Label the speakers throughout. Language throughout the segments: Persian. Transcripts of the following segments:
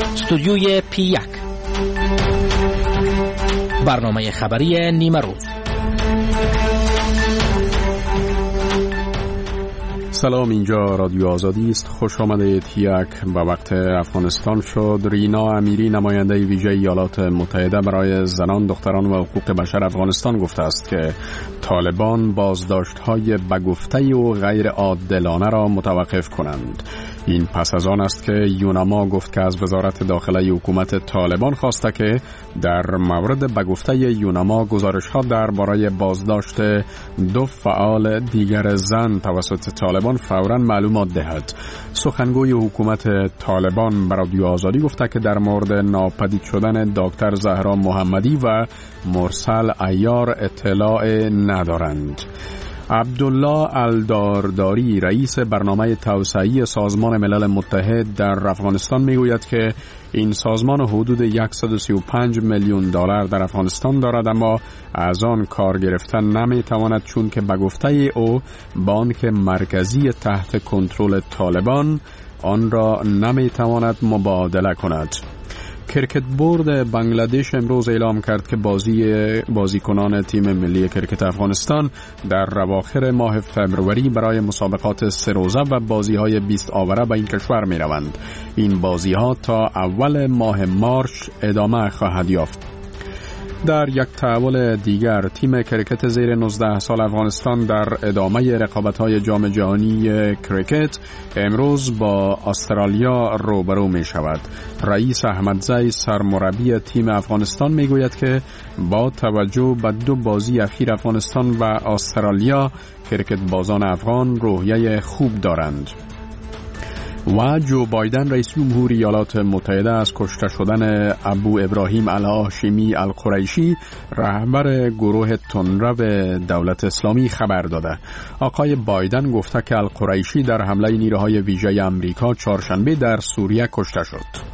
Speaker 1: استودیوی P1 برنامه خبری نیمه روز.
Speaker 2: سلام، اینجا رادیو آزادی است. خوش آمدید. یک به وقت افغانستان شد. رینا امیری، نماینده ویژه ایالات متحده برای زنان، دختران و حقوق بشر افغانستان گفته است که طالبان بازداشت‌های بگفته و غیر عادلانه را متوقف کنند. این پس از آن است که یوناما گفت که از وزارت داخله حکومت طالبان خواسته که در مورد بگفته یوناما گزارش‌ها درباره بازداشت 2 فعال دیگر زن توسط طالبان فوراً معلومات دهد. سخنگوی حکومت طالبان به رادیو آزادی گفته که در مورد ناپدید شدن دکتر زهرا محمدی و مرسل عیار اطلاع ندارند. عبدالله الدارداری، رئیس برنامه توسعه‌ای سازمان ملل متحد در افغانستان میگوید که این سازمان حدود 135 میلیون دلار در افغانستان دارد، اما از آن کار گرفتن نمیتواند چون که به گفته او بانک مرکزی تحت کنترل طالبان آن را نمیتواند مبادله کند. کرکت بورد بنگلادش امروز اعلام کرد که بازیکنان تیم ملی کرکت افغانستان در اواخر ماه فوریه برای مسابقات 3 روزه و بازی‌های 20 آوره به این کشور می‌روند. این بازی‌ها تا اول ماه مارچ ادامه خواهد یافت. در یک تحول دیگر، تیم کرکت زیر 19 سال افغانستان در ادامه رقابت‌های جام جهانی کرکت امروز با استرالیا روبرو می شود. رئیس احمدزی، سرمربی تیم افغانستان میگوید که با توجه به 2 بازی اخیر افغانستان و استرالیا، کرکت بازان افغان روحیه خوب دارند. و جو بایدن، رئیس جمهور ایالات متحده، از کشته شدن ابو ابراهیم الهاشمی القریشی، رهبر گروه تندرو دولت اسلامی خبر داده. آقای بایدن گفته که القریشی در حمله نیروهای ویژه آمریکا چهارشنبه در سوریه کشته شد.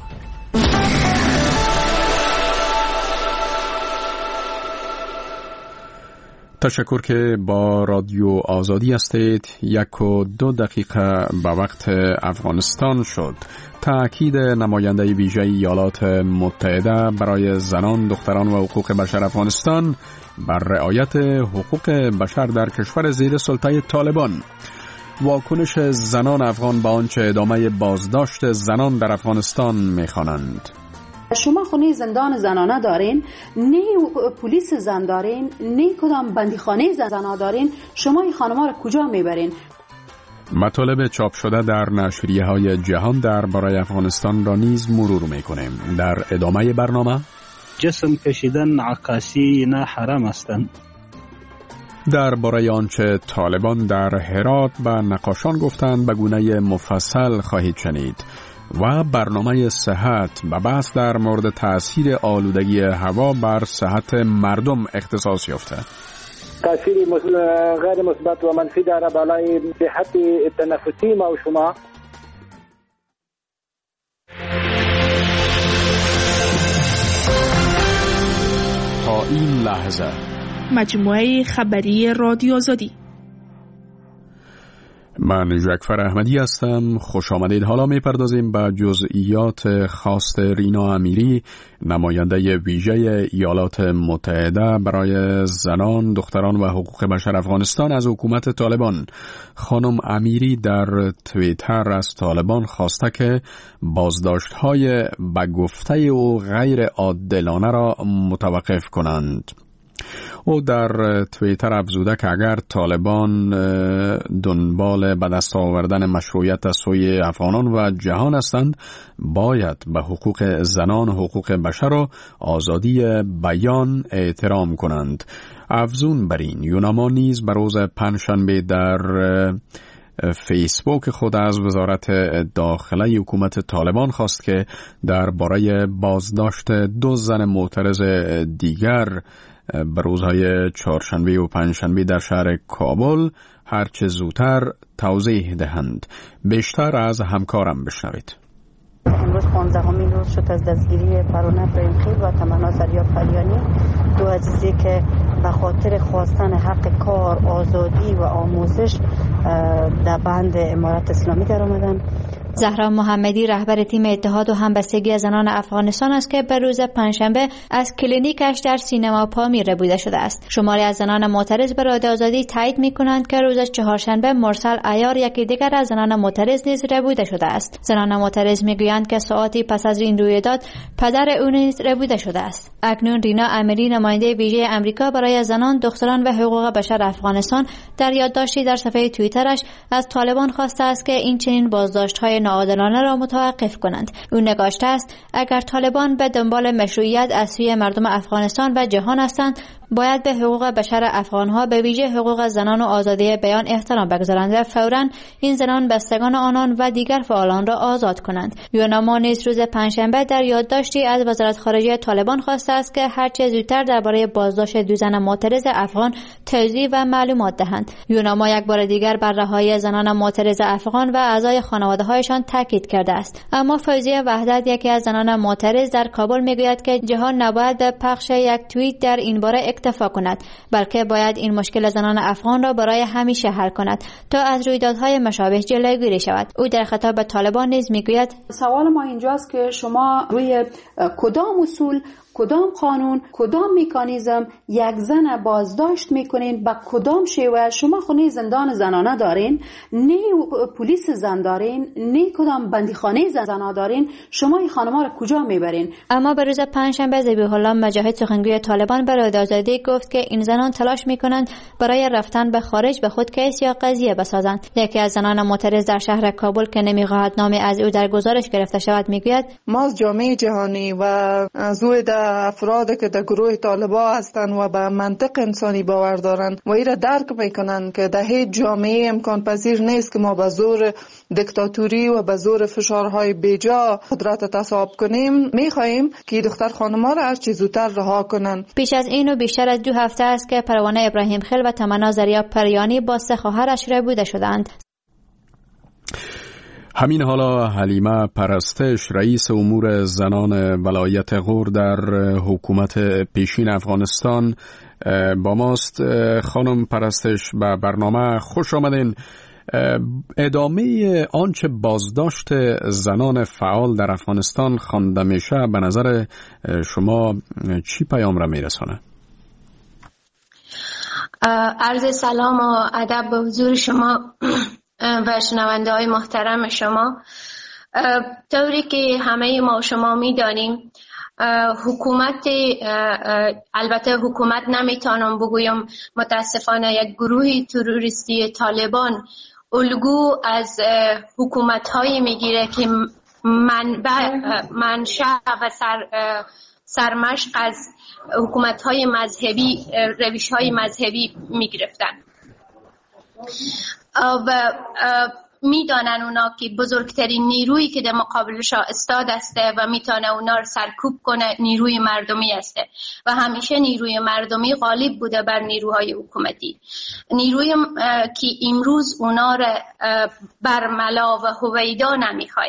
Speaker 2: تشکر که با رادیو آزادی هستید. 1 و 2 دقیقه به وقت افغانستان شد. تأکید نماینده ویژه ایالات متحده برای زنان، دختران و حقوق بشر افغانستان بر رعایت حقوق بشر در کشور زیر سلطه طالبان. واکنش زنان افغان به آنچه ادامه بازداشت زنان در افغانستان می‌خوانند.
Speaker 3: شما خونه زندان زنانه دارین، نه پلیس زن دارین، نه کدام بندیخانه زنانه دارین، شما این خانم‌ها را کجا میبرین؟
Speaker 2: مطالب چاپ شده در نشریه‌های جهان درباره افغانستان را نیز مرور می‌کنیم. در ادامه برنامه
Speaker 4: جسم کشیدن عکاسی نه حرام هستند.
Speaker 2: درباره آنچه طالبان در هرات به نقاشان گفتند به گونه مفصل خواهید شنید. و برنامه صحت به بحث در مورد تأثیر آلودگی هوا بر صحت مردم اختصاص یافته.
Speaker 5: تأثیر غیر مثبت و منفی داره بالای صحت تنفسی ما و شما.
Speaker 2: تا این لحظه
Speaker 6: مجموعه خبری رادیو آزادی.
Speaker 2: من جعفر احمدی هستم. خوش آمدید. حالا میپردازیم به جزئیات خواست رینا امیری، نماینده ویژه ایالات متحده برای زنان، دختران و حقوق بشر افغانستان از حکومت طالبان. خانم امیری در توییتر از طالبان خواسته که بازداشت‌های به گفته و غیر عادلانه را متوقف کنند. او در توییتر افزوده که اگر طالبان دنبال به دست آوردن مشروعیت از سوی افغانان و جهان هستند، باید به حقوق زنان، حقوق بشر و آزادی بیان احترام کنند. افزون بر این، یوناما نیز به روز پنجشنبه در فیسبوک خود از وزارت داخله حکومت طالبان خواست که درباره بازداشت 2 زن معترض دیگر به روزهای چهارشنبه و پنجشنبه در شهر کابل هرچه زودتر توضیح دهند. بیشتر از همکارم بشنوید.
Speaker 7: امروز 15مین روز شد از دستگیری پروانه پرینخیل و تمنا زریاب فریانی، 2 عزیزی که به خاطر خواستن حق کار، آزادی و آموزش در بند امارت اسلامی در آمدن.
Speaker 8: زهرا محمدی رهبر تیم اتحاد و همبستگی زنان افغانستان است که به روز پنجشنبه از کلینیکش در سینما پامیر ربوده شده است. شماری از زنان معترض به رادیو آزادی تایید می‌کنند که روز چهارشنبه مرسل عیار یکی دیگر از زنان معترض نیز ربوده شده است. زنان معترض می‌گویند که ساعتی پس از این رویداد پدر او نیز ربوده شده است. اکنون رینا امیری نماینده ویژه آمریکا برای زنان، دختران و حقوق بشر افغانستان در یادداشتی در صفحه توییترش از طالبان خواسته است که این چنین بازداشت‌های ناعادلانه را متوقف کنند. او نگاشته است اگر طالبان به دنبال مشروعیت از سوی مردم افغانستان و جهان هستند، باید به حقوق بشر افغانها به ویژه حقوق زنان و آزادی بیان احترام بگذارند و فوراً این زنان بستگان آنان و دیگر فعالان را آزاد کنند. یوناما نیز روز پنجشنبه در یادداشتی از وزارت خارجه طالبان خواسته است که هرچه زودتر درباره بازداشت دو زن معترض افغان توضیح و معلومات دهند. یوناما یک بار دیگر بر رهایی زنان معترض افغان و اعضای خانواده‌هایشان تاکید کرده است. اما فوزیه وحدت، یکی از زنان معترض در کابل، میگوید که جهان نباید به پخش یک توییت در این باره اکتفا کند، بلکه باید این مشکل زنان افغان را برای همیشه حل کند تا از رویدادهای مشابه جلوگیری شود. او در خطاب به طالبان نیز میگوید
Speaker 3: سوال ما اینجاست که شما روی کدام اصول، کدام قانون، کدام مکانیزم یک زن بازداشت میکنین، با کدام شیوه؟ شما خونه زندان زنانه دارین، نه پلیس زن دارین، نه کدام بندیخانه زنانه دارین، شما این خانم‌ها را کجا میبرین؟
Speaker 8: اما به روز پنجشنبه ذبیح الله مجاهد، سخنگوی طالبان، به رادیو آزادی گفت که این زنان تلاش میکنند برای رفتن به خارج به خود کیس یا قضیه بسازند. یکی از زنان معترض در شهر کابل که نمیخواهد نام از او در گزارش گرفته شود میگوید
Speaker 9: ما از جامعه جهانی و از افرادی که در گروه طالبان هستند و به منطق انسانی باور دارند و ایره درک میکنند که در هیچ جامعه امکان پذیر نیست که ما به زور دیکتاتوری و به زور فشارهای بیجا قدرت تصاحب کنیم. میخواهیم که دختر خانم‌ها را هر چه زودتر رها کنند.
Speaker 8: پیش از این و بیشتر از 2 هفته است که پروانه ابراهیم خیل و تمنا زریا پریانی با 3 خواهرش ربوده شدند.
Speaker 2: همین حالا حلیمه پرستش، رئیس امور زنان ولایت غور در حکومت پیشین افغانستان با ماست. خانم پرستش، به برنامه خوش آمدین. ادامه آنچه بازداشت زنان فعال در افغانستان خوانده میشه به نظر شما چی پیام را میرسانه؟
Speaker 10: عرض سلام و ادب به حضور شما و شنونده های محترم شما. طوری که همه ما شما میدانیم، حکومت، البته حکومت نمیتونم بگویم، متاسفانه یک گروه تروریستی طالبان الگو از حکومت هایی میگیره که منشأ و سرمشق از حکومت های مذهبی، روش های مذهبی میگرفتن و میدانن اونا که بزرگترین نیرویی که در مقابلش استاد استه و میتونه اونا رو سرکوب کنه نیروی مردمی استه و همیشه نیروی مردمی غالب بوده بر نیروهای حکومتی. نیروی که امروز اونا رو برملا و هویدا نمیخواه.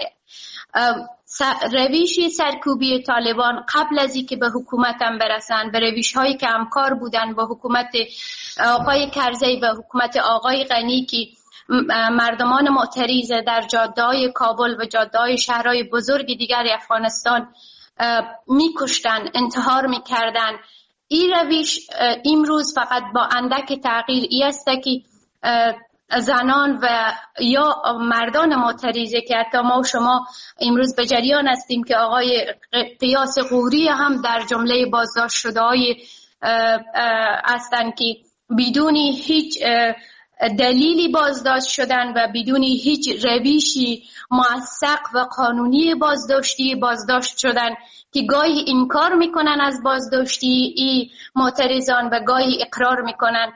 Speaker 10: روش سرکوبی طالبان قبل از اینکه به حکومت هم برسن، به روش هایی که همکار بودن با حکومت آقای کرزی و حکومت آقای غنی که مردمان معترض در جاده‌های کابل و جاده‌های شهرهای بزرگ دیگر افغانستان میکشتن، انتحار میکردن. این روش امروز فقط با اندک تغییر است که زنان و یا مردان معترضه که حتی ما و شما امروز به جریان هستیم که آقای قیاس غوری هم در جمله بازداشت شده های هستند که بدون هیچ دلیلی بازداشت شدن و بدون هیچ روشی موثق و قانونی بازداشت شدن که گاهی انکار میکنن از بازداشتی ای معترضان و گاهی اقرار میکنن.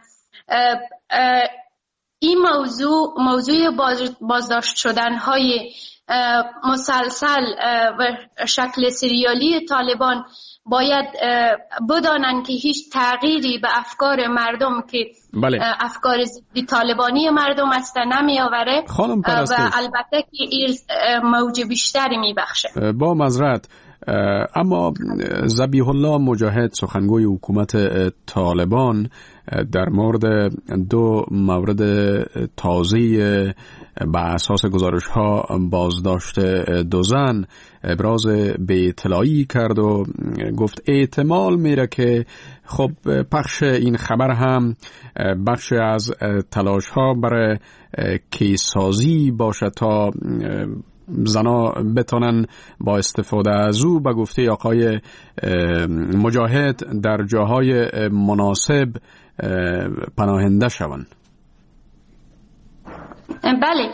Speaker 10: این موضوع بازداشت شدن های مسلسل و شکل سریالی طالبان باید بدانن که هیچ تغییری به افکار مردم که افکار ضد طالبانی مردم است نمی آوره و البته که این موج بیشتری می بخشه.
Speaker 2: با معذرت، اما ذبیح الله مجاهد، سخنگوی حکومت طالبان، در مورد 2 مورد تازه بر اساس گزارش ها بازداشت 2 زن ابراز به اطلاعی کرد و گفت احتمال میره که خب پخش این خبر هم بخش از تلاش ها برای کیسازی باشه تا زنا بتونن با استفاده از او به گفته آقای مجاهد در جاهای مناسب پناهنده شوند.
Speaker 10: بله،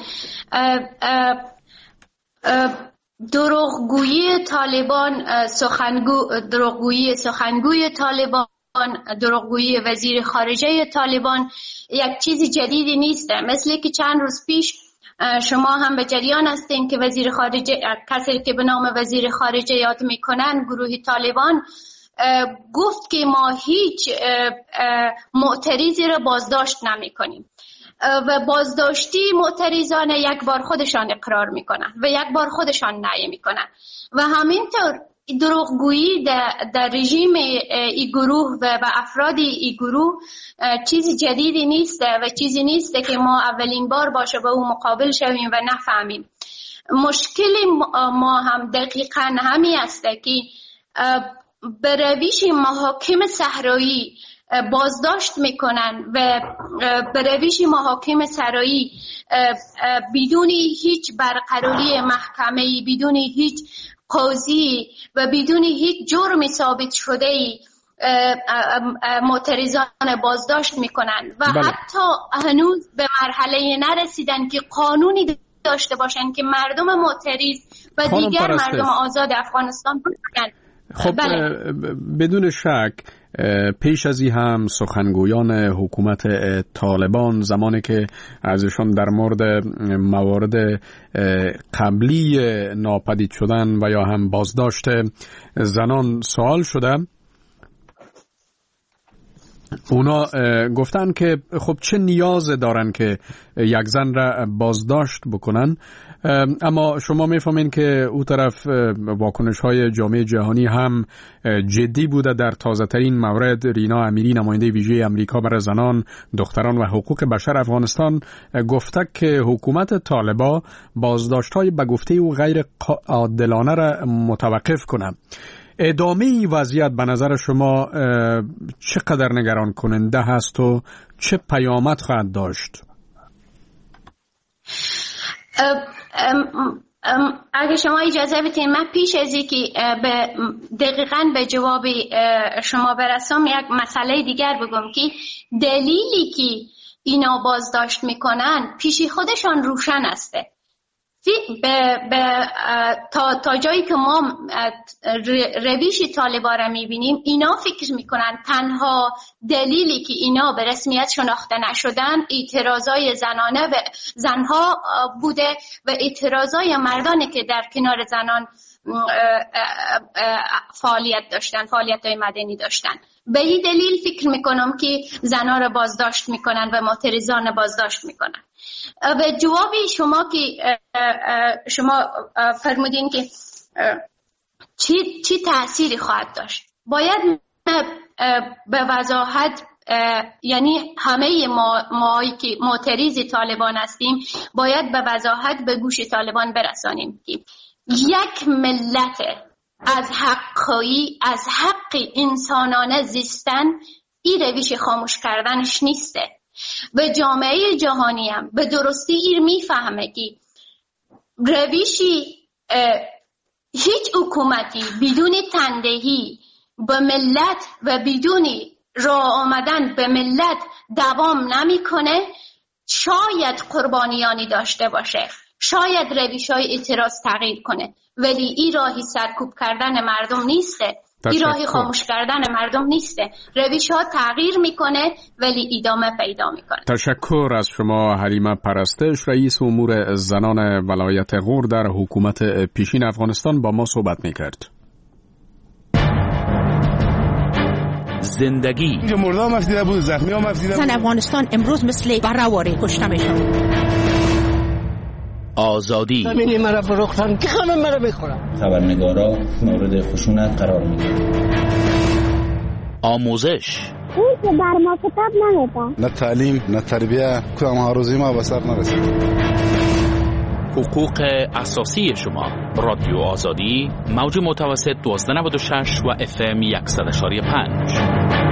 Speaker 10: دروغگویی طالبان، دروغگویی سخنگوی طالبان، دروغگویی وزیر خارجه طالبان یک چیز جدیدی نیست. مثل که چند روز پیش شما هم به جریان هستین که وزیر خارجه، کسی که به نام وزیر خارجه یاد میکنن، گروه طالبان گفت که ما هیچ معترضی را بازداشت نمی کنیم و بازداشتی معترضان یک بار خودشان اقرار میکنن و یک بار خودشان نهی میکنن و همینطور دروغگویی در رژیم ای گروه و افراد ای گروه چیزی جدیدی نیست و چیزی نیست که ما اولین بار باشه با او مقابل شویم و نفهمیم. مشکل ما هم دقیقا همین است که به روش محاکم صحرایی بازداشت میکنن و به روش محاکم صحرایی بدون هیچ برقراری محکمه‌ای، بدون هیچ قاضی و بدون هیچ جرم ثابت شده‌ای معترضان بازداشت میکنن و
Speaker 2: بله.
Speaker 10: حتی هنوز به مرحله نرسیدن که قانونی داشته باشن که مردم معترض و دیگر مردم آزاد افغانستان باشن.
Speaker 2: خب
Speaker 10: بله.
Speaker 2: بدون شک پیش از این هم سخنگویان حکومت طالبان زمانی که ازشان در مورد موارد قبلی ناپدید شدن و یا هم بازداشت زنان سوال شده، اونا گفتن که خب چه نیاز دارن که یک زن را بازداشت بکنن، اما شما میفهمین که او طرف واکنش های جامعه جهانی هم جدی بوده. در تازه ترین مورد رینا امیری، نماینده ویژه امریکا برای زنان، دختران و حقوق بشر افغانستان، گفته که حکومت طالبان بازداشت های به گفته او غیر عادلانه را متوقف کنه. ادامه این وضعیت به نظر شما چقدر نگران کننده هست و چه پیامد خواهد داشت؟
Speaker 10: اگه شما اجازه بدین من پیش از اینکه دقیقاً به جواب شما برسم یک مسئله دیگر بگم که دلیلی که اینا بازداشت میکنن پیش خودشان روشن هسته. تا جایی که ما روش طالبان را میبینیم، اینا فکر میکنن تنها دلیلی که اینا به رسمیت شناخته نشدن اعتراضای زنانه و زنها بوده و اعتراضای مردانی که در کنار زنان فعالیت داشتن، فعالیت‌های مدنی داشتن. به این دلیل فکر میکنم که زنها را بازداشت میکنن و معترضان بازداشت میکنن. و جوابی شما که شما فرمودین که چی تأثیری خواهد داشت، باید به وضاحت، یعنی همه ما که معترض طالبان هستیم باید به وضاحت به گوش طالبان برسانیم که یک ملت از حق انسانانه زیستن این روش خاموش کردنش نیسته و جامعه جهانی هم به درستی این میفهمه که روشی هیچ حکومتی بدون تندهی به ملت و بدون راه آمدن به ملت دوام نمیکنه. شاید قربانیانی داشته باشه، شاید روش‌های اعتراض تغییر کنه، ولی این راهی سرکوب کردن مردم نیسته، این راهی خاموش کردن مردم نیسته. روش ها تغییر میکنه ولی ادامه پیدا میکنه.
Speaker 2: تشکر از شما حلیمه پرستش، رئیس امور زنان ولایت غور در حکومت پیشین افغانستان با ما صحبت میکرد.
Speaker 1: زندگی
Speaker 11: اینجا مردم مفیده بود، زخمی ها مفیده بود.
Speaker 6: زن افغانستان امروز مثل برهواره کشته میشن.
Speaker 1: آزادی
Speaker 12: همینی مرا فروختن که همه مرا بخورن.
Speaker 13: خبرنگارا مورد خشونت قرار میگیرن.
Speaker 1: آموزش
Speaker 14: اون که بر ما کتاب نمیدن،
Speaker 11: نه تعلیم نه تربیه، کدام ها روزی ما به سر نرسید.
Speaker 1: حقوق اساسی شما. رادیو آزادی، موج متوسط 1296 و FM 100.5.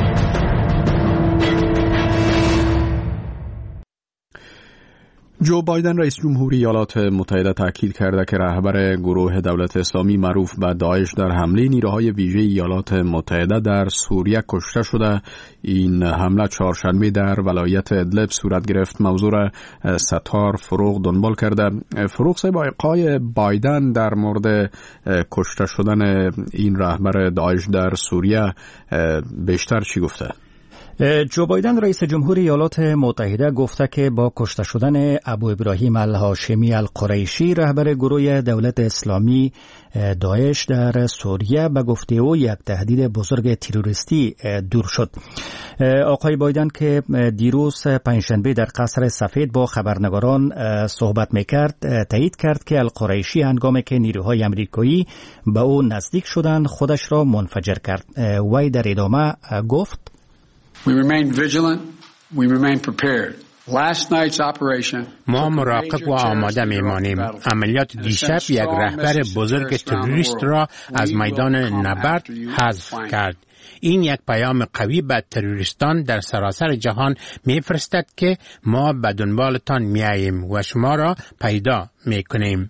Speaker 2: جو بایدن رئیس جمهوری ایالات متحده تاکید کرده که رهبر گروه دولت اسلامی معروف به داعش در حمله نیروهای ویژه ایالات متحده در سوریه کشته شده. این حمله چهارشنبه در ولایت ادلب صورت گرفت. موضوع را ستار فروغ دنبال کرده. فروغ صاحب، آقای بایدن در مورد کشته شدن این رهبر داعش در سوریه بیشتر چی گفته؟
Speaker 14: جو بایدن رئیس جمهوری ایالات متحده گفته که با کشته شدن ابو ابراهیم الهاشمی القریشی رهبر گروه دولت اسلامی داعش در سوریه به گفته او یک تهدید بزرگ تروریستی دور شد. آقای بایدن که دیروز پنجشنبه در قصر سفید با خبرنگاران صحبت میکرد تایید کرد که القریشی هنگامی که نیروهای آمریکایی به او نزدیک شدند خودش را منفجر کرد. وی در ادامه گفت:
Speaker 15: We remain vigilant. We remain prepared. Last night's operation.
Speaker 16: ما مراقب و آماده میمانیم. عملیات دیشب یک رهبر بزرگ تروریست را از میدان نبرد حذف کرد. این یک پیام قوی به تروریستان در سراسر جهان میفرستد که ما به دنبالتان میاییم و شما را پیدا میکنیم.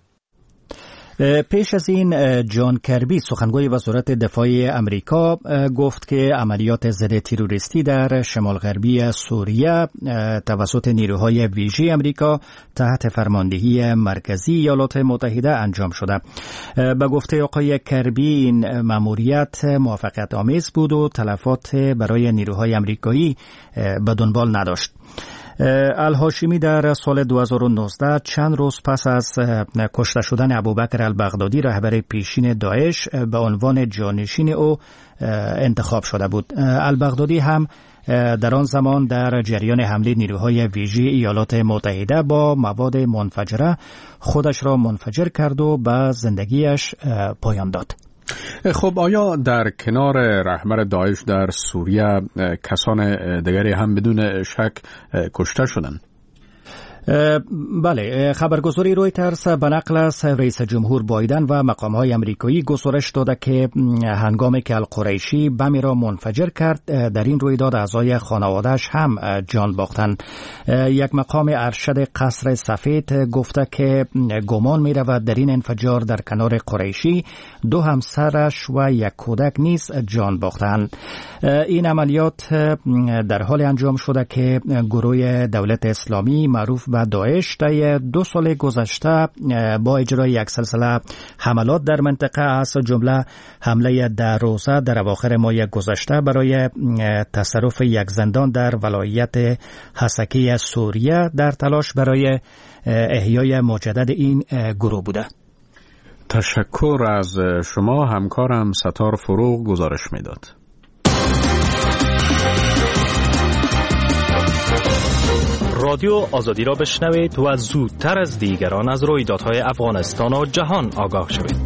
Speaker 14: پیش از این جان کربی سخنگوی وزارت دفاع امریکا گفت که عملیات ضد تروریستی در شمال غربی سوریه توسط نیروهای ویژه امریکا تحت فرماندهی مرکزی ایالات متحده انجام شده. به گفته آقای کربی این مأموریت موفقیت آمیز بود و تلفات برای نیروهای امریکایی به دنبال نداشت. الهاشمی در سال 2019 چند روز پس از کشته شدن ابوبکر البغدادی رهبر پیشین داعش به عنوان جانشین او انتخاب شده بود. البغدادی هم در آن زمان در جریان حمله نیروهای ویژه ایالات متحده با مواد منفجره خودش را منفجر کرد و به زندگیش پایان داد.
Speaker 2: خب آیا در کنار رهبر داعش در سوریه کسان دیگری هم بدون شک کشته شدند؟
Speaker 14: بله، خبرگزاری رویترز به نقل از رئیس جمهور بایدن و مقام‌های آمریکایی گزارش داده که هنگامی که القریشی بمی را منفجر کرد در این رویداد اعضای خانواده‌اش هم جان باختند. یک مقام ارشد قصر سفید گفته که گمان می‌رود در این انفجار در کنار قریشی 2 همسرش و 1 کودک نیز جان باختند. این عملیات در حال انجام شده که گروه دولت اسلامی معروف به داعش در 2 سال گذشته با اجرای یک سلسله حملات در منطقه از جمله حمله 10 روزه در اواخر ماه گذشته برای تصرف یک زندان در ولایت حسکی سوریه در تلاش برای احیای مجدد این گروه بوده.
Speaker 2: تشکر از شما. همکارم ستار فروغ گزارش میداد.
Speaker 1: رادیو آزادی را بشنوید و زودتر از دیگران از رویدادهای افغانستان و جهان آگاه شوید.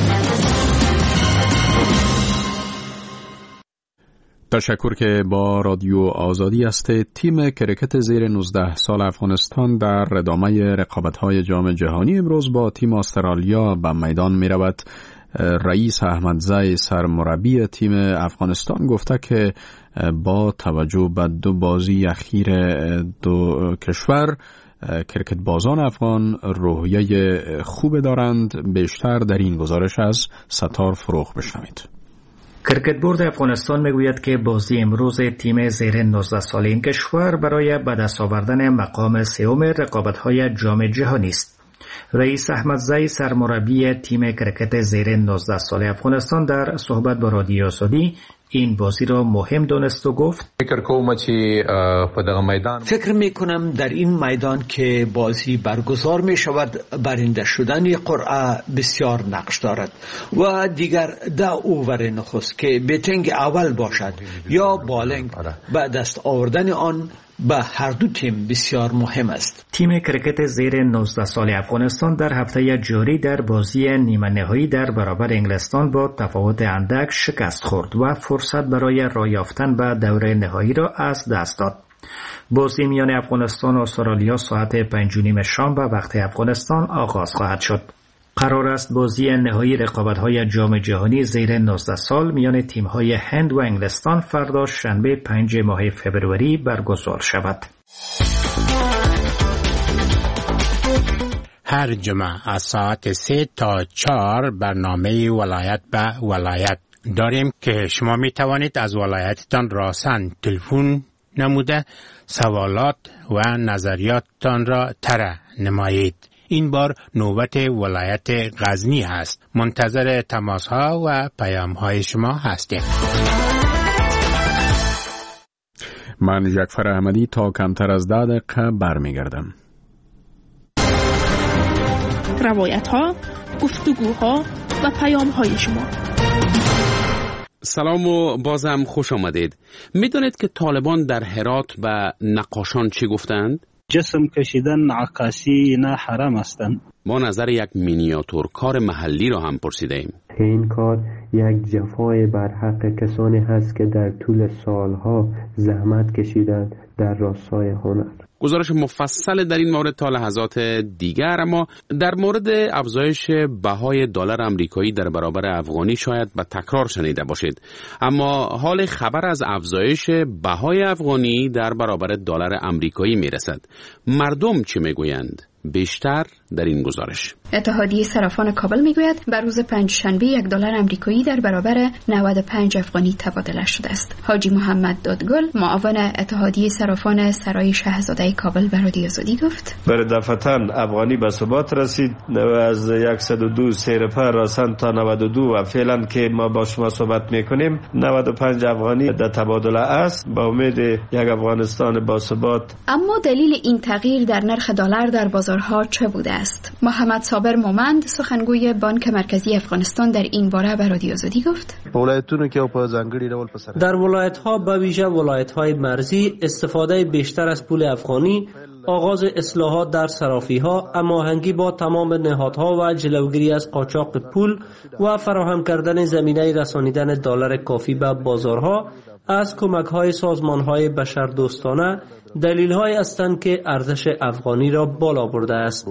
Speaker 2: تشکر که با رادیو آزادی هستید. تیم کرکت زیر 19 سال افغانستان در ادامه رقابت‌های جام جهانی امروز با تیم استرالیا به میدان می رود. رئیس احمدزی سرمربی تیم افغانستان گفته که با توجه به 2 بازی اخیر 2 کشور کرکت بازان افغان روحیه خوب دارند. بیشتر در این گزارش از ستار فروغ بشنوید.
Speaker 14: کرکت بورد افغانستان میگوید که بازی امروز تیم زیر 19 سال این کشور برای به دست آوردن مقام 3 رقابت‌های جام جهانی است. رئیس احمدزی سرمربی تیم کرکت زیر 19 سال افغانستان در صحبت با رادیو آزادی این بازی را مهم دانست و گفت:
Speaker 12: فکر می کنم در این میدان که بازی برگزار می شود برنده شدن قرعه بسیار نقش دارد و دیگر 10 اوور نخست که بیتینگ اول باشد یا بالینگ به دست آوردن آن به هر دو تیم بسیار مهم است.
Speaker 14: تیم کرکت زیر 19 سال افغانستان در هفته جاری در بازی نیمه نهایی در برابر انگلستان با تفاوت اندک شکست خورد و فرصت برای راه یافتن به دوره نهایی را از دست داد. بازی میان افغانستان و استرالیا ساعت 5:30 شام به وقت افغانستان آغاز خواهد شد. قرار است بازی نهایی رقابت‌های جام جهانی زیر 19 سال میان تیم‌های هند و انگلستان فردا شنبه 5 ماه فوریه برگزار شود.
Speaker 16: هر جمعه از ساعت 3 تا 4 برنامه ولایت به ولایت داریم که شما می توانید از ولایتتان راسن تلفن نموده سوالات و نظریاتتان را طرح نمایید. این بار نوبت ولایت غزنی است. منتظر تماس ها و پیام های شما هستیم.
Speaker 2: من جعفر احمدی تا کمتر از 10 دقیقه برمیگردم.
Speaker 17: روایت ها، گفتگوها و پیام های شما.
Speaker 2: سلام و بازم خوش آمدید. میدونید که طالبان در هرات به نقاشان چی گفتند؟
Speaker 4: جسم کشیدن عکاسی نه حرام هستند.
Speaker 2: ما نظر یک مینیاتور کار محلی را هم پرسیدیم.
Speaker 18: این کار یک جفای بر حق کسانی هست که در طول سالها زحمت کشیدند در راستای هنر. گزارش مفصل در این مورد تا لحظات دیگر. اما در مورد افزایش بهای دلار آمریکایی در برابر افغانی شاید به تکرار شنیده باشید، اما حال خبر از افزایش بهای افغانی در برابر دلار آمریکایی میرسد. مردم چی میگویند؟ بیشتر در این گزارش.
Speaker 19: اتحادیه صرافان کابل میگوید بر روز پنجشنبه $1 آمریکایی در برابر 95 افغانی تبادله شده است. حاجی محمد دادگل، معاون اتحادیه صرافان سرای شاهزاده کابل، به رادیو آزادی گفت:
Speaker 20: بر دفعتاً افغانی به ثبات رسید از 102 سیرپا راسن تا 92 و فعلا که ما با شما صحبت میکنیم 95 افغانی در تبادله است، با امید یک افغانستان با ثبات.
Speaker 19: اما دلیل این تغییر در نرخ دلار در بازارها چه بوده است؟ محمد صابر مومند، سخنگوی بانک مرکزی افغانستان، در این باره به رادیو آزادی گفت:
Speaker 21: در ولایت‌ها به ویژه ولایت‌های مرزی استفاده بیشتر از پول افغانی، آغاز اصلاحات در صرافی‌ها، هماهنگی با تمام نهادها و جلوگیری از قاچاق پول و فراهم کردن زمینه رسانیدن دلار کافی به بازارها از کمک‌های سازمان‌های بشردوستانه دلیل‌هایی هستند که ارزش افغانی را بالا برده است.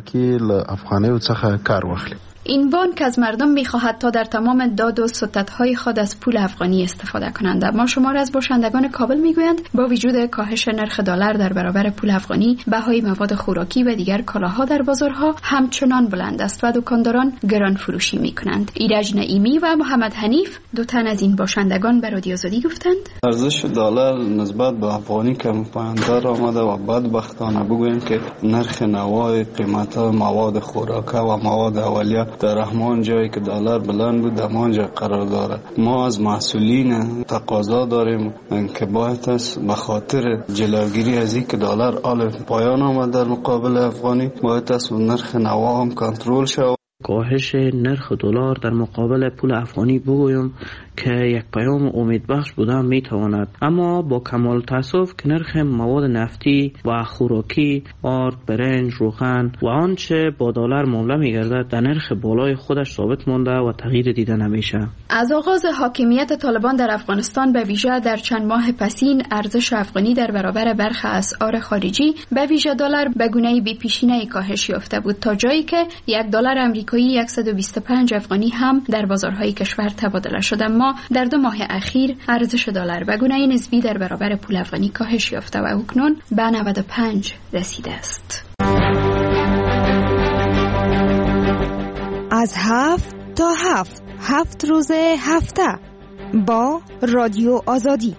Speaker 19: این بانک از مردم می‌خواهد تا در تمام داد و ستدهای خود از پول افغانی استفاده کنند. اما شمار از باشندگان کابل میگویند با وجود کاهش نرخ دلار در برابر پول افغانی، بهای مواد خوراکی و دیگر کالاها در بازارها همچنان بلند است و دکانداران گران فروشی می‌کنند. ایرج نعیمی و محمد حنیف، دو تن از این باشندگان، به رادیو آزادی گفتند:
Speaker 22: ارزش دلار نسبت به افغانی کم پایین‌تر آمده و بدبختانه بگوییم که نرخ نوای قیمت مواد خوراکی و مواد اولیه در همان جایی که دلار بلند بود همانجا قرار داره. ما از مسئولین تقاضا داریم که باید است به خاطر جلوگیری از این که دلار آل پایان آمد در مقابل افغانی، باید است نرخ نوا هم کنترل شود.
Speaker 21: کاهش نرخ دلار در مقابل پول افغانی بگویم که یک پیام امیدبخش بوده میتواند، اما با کمال تاسف که نرخ مواد نفتی و خوراکی، آرد، برنج، روغن و آنچه با دلار معامله میگردد در نرخ بالای خودش ثابت مانده و تغییر دیده نمیشه.
Speaker 19: از آغاز حاکمیت طالبان در افغانستان به ویژه در چند ماه پسین، ارزش افغانی در برابر برخی اسعار خارجی به ویژه دلار به گونه‌ای بی‌پیشینه‌ای کاهش یافته بود تا جایی که $1 آمریکایی 125 افغانی هم در بازارهای کشور تبادله شد. اما در 2 ماه اخیر ارزش دلار به گونه‌ای نسبی در برابر پول افغانی کاهش یافته و اکنون به 95 رسیده است.
Speaker 23: از 7 تا 7 روز هفته با رادیو آزادی.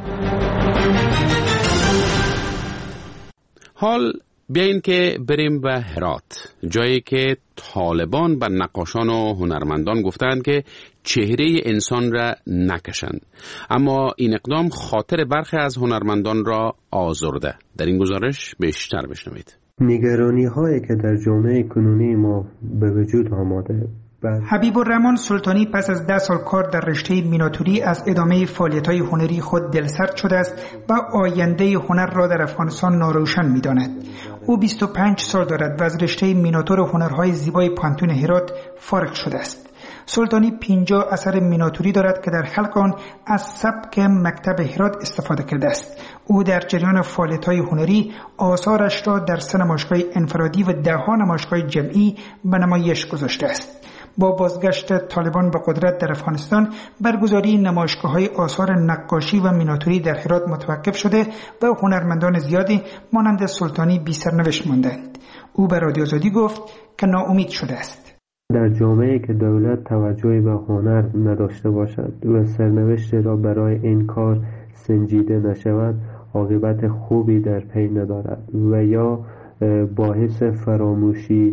Speaker 2: حال بیاین که بریم به هرات، جایی که طالبان به نقاشان و هنرمندان گفتند که چهره انسان را نکشند، اما این اقدام خاطر برخی از هنرمندان را آزرده. در این گزارش بیشتر بشنوید.
Speaker 18: نگرانی هایی که در جامعه کنونی ما به وجود آمده.
Speaker 24: حبیب الرحمن سلطانی پس از 10 سال کار در رشته میناتوری از ادامه فعالیت‌های هنری خود دلسرد شده است و آینده هنر را در افغانستان ناروشن می‌داند. او 25 سال دارد و از رشته میناتور هنرهای زیبای پانتون هرات فارغ شده است. سلطانی 50 اثر میناتوری دارد که در خلق آن از سبک مکتب هرات استفاده کرده است. او در جریان فعالیت‌های هنری آثارش را در 3 نمایشگاه انفرادی و 10 نمایشگاه جمعی به نمایش گذاشته است. با بازگشت طالبان به قدرت در افغانستان، برگزاری نمایشگاه‌های آثار نقاشی و میناتوری در هرات متوقف شده و هنرمندان زیادی مانند سلطانی بی سرنوشت ماندند. او به رادیو آزادی گفت که ناامید شده است.
Speaker 18: در جامعه‌ای که دولت توجهی به هنر نداشته باشد و سرنوشت را برای این کار سنجیده نشود، عاقبت خوبی در پی ندارد و یا باعث فراموشی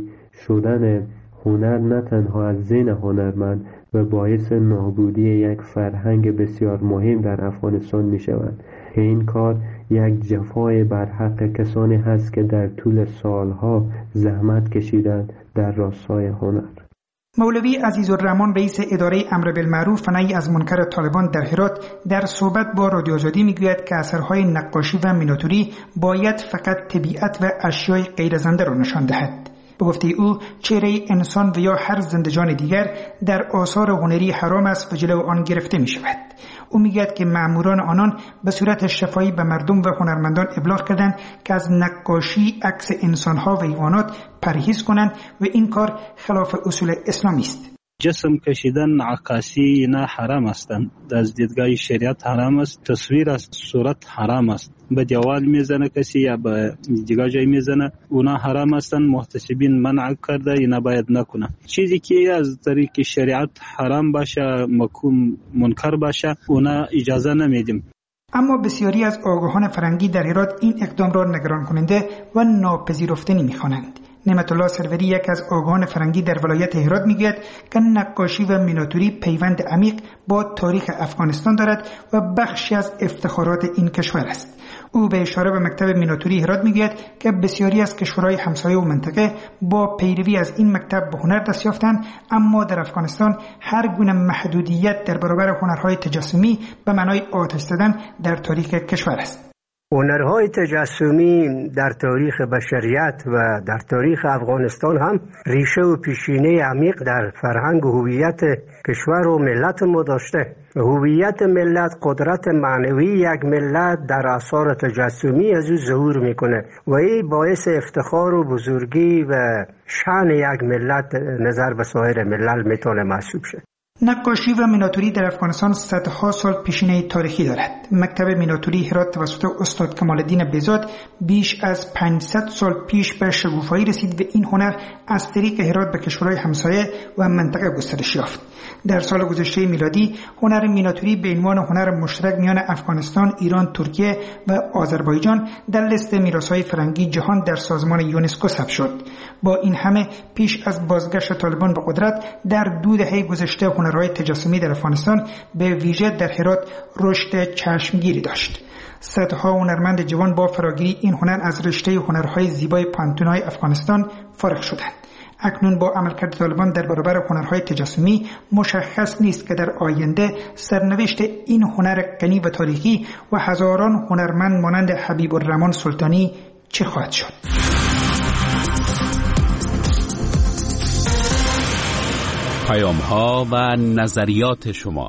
Speaker 18: شدن هنر نه تنها از ذهن هنرمند و باعث نابودی یک فرهنگ بسیار مهم در افغانستان می شود. این کار یک جفای بر حق کسانی هست که در طول سالها زحمت کشیدند در راستای هنر.
Speaker 24: مولوی عزیزالرحمن رئیس اداره امر بالمعروف و نهی از منکر طالبان در هرات در صحبت با رادیو آزادی میگوید که اثرهای نقاشی و میناتوری باید فقط طبیعت و اشیای غیر زنده را نشان دهد. به گفته او چهره انسان و یا هر زندگان دیگر در آثار هنری حرام است و جلو آن گرفته می شود. او میگوید که مأموران آنان به صورت شفاهی به مردم و هنرمندان ابلاغ کردند که از نقاشی عکس انسانها و حیوانات پرهیز کنند و این کار خلاف اصول اسلامی است.
Speaker 4: جسم کشیدن، عکاسی نه حرام هستند. از دیدگاه شریعت حرام است. تصویر از صورت حرام است. به دیوال میزنه کسی یا به دیگه جای میزنه، اونا حرام هستند. محتسبین منع کرده، اینا باید نکنه. چیزی که از طریق شریعت حرام باشه، مکروه منکر باشه، اونا اجازه نمیدیم.
Speaker 24: اما بسیاری از آگاهان فرهنگی در هرات این اقدام را نگران کننده و ناپذیرفتنی می‌خوانند. نعمت الله سروری، یک از آگاهان فرهنگی در ولایت هرات، میگوید که نقاشی و میناتوری پیوند عمیق با تاریخ افغانستان دارد و بخشی از افتخارات این کشور است. او به اشاره به مکتب میناتوری هرات میگوید که بسیاری از کشورهای همسایه و منطقه با پیروی از این مکتب به هنر دست یافتند، اما در افغانستان هر گونه محدودیت در برابر هنرهای تجسمی به معنای آتش زدن در تاریخ کشور است.
Speaker 3: هنرهای تجسمی در تاریخ بشریت و در تاریخ افغانستان هم ریشه و پیشینه عمیق در فرهنگ و هویت کشور و ملت ما داشته. هویت ملت، قدرت معنوی یک ملت در آثار تجسمی از او ظهور میکنه و این باعث افتخار و بزرگی و شأن یک ملت نظر به سایر ملل میتونه محسوب شه.
Speaker 24: نقاشی و میناتوری در افغانستان صدها سال پیشینه تاریخی دارد. مکتب میناتوری هرات توسط استاد کمال الدین بهزاد بیش از 500 سال پیش به شکوفایی رسید و این هنر از طریق هرات به کشورهای همسایه و منطقه گسترش یافت. در سال گذشته میلادی هنر میناتوری به عنوان هنر مشترک میان افغانستان، ایران، ترکیه و آذربایجان در لیست میراث‌های فرهنگی جهان در سازمان یونسکو ثبت شد. با این همه پیش از بازگشت طالبان به قدرت در 2 دهه گذشته هنرهای تجسمی در افغانستان به ویژه در هرات رشد چشمگیری داشت. صدها هنرمند جوان با فراگیری این هنر از رشته هنرهای زیبای پانتون‌های افغانستان فارغ شدند. اکنون با عملکرد طالبان در برابر هنرهای تجسمی مشخص نیست که در آینده سرنوشت این هنر غنی و تاریخی و هزاران هنرمند مانند حبیب الرحمن سلطانی چه خواهد شد.
Speaker 2: پیام‌ها و نظریات شما.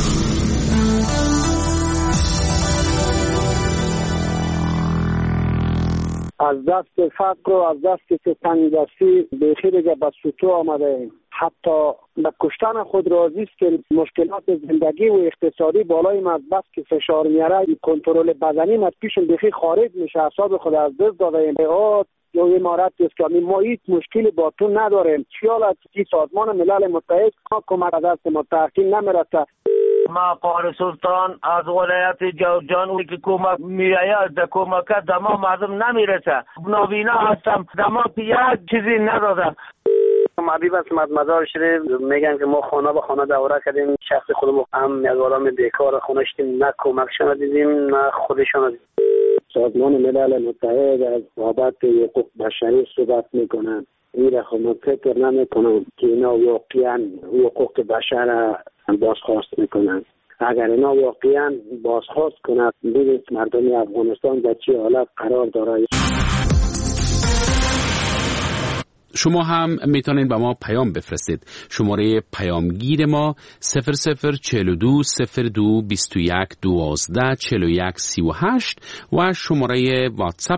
Speaker 5: از دست فقر و از دست تنگدستی بیخی دیگه به سطوح آمده ایم. حتی به کشتن خود راضی است که مشکلات زندگی و اقتصادی بالای ما بس که فشار میاره، کنترل بدنی از پیش بیخی خارج میشه، اعصاب خود از دست داده ایم. یا امارت اسلامی ما هیچ مشکلی با تو نداریم. خیال از سازمان ملل متحد کمک از دست متحدین نمیرسه.
Speaker 7: ما قاری سلطان از ولایت جوزجان وی که کمک میآید در کمک دما مردم نمیرسه. نابینا هستم، دما یک چیزی ندادم.
Speaker 5: حبیب اسمت مزار شریف میگن که ما خانه به خانه دوره کردیم، شخص خودمون هم یک آدم بیکار خونه شدیم، نه کمکشان دیدیم نه خودشان دیدیم. سازمان ملل متحد از بابت حقوق بشری صحبت میکنن. این را من فکر نمیکنم که اینا واقعا حقوق بشر بازخواست میکنن. اگر اینا واقعا بازخواست کنند ببینید مردم افغانستان در چه حالت قرار داره.
Speaker 2: شما هم میتونید به ما پیام بفرستید. شماره پیامگیر ما 0042 02 21 12 41 38 و شماره واتساپ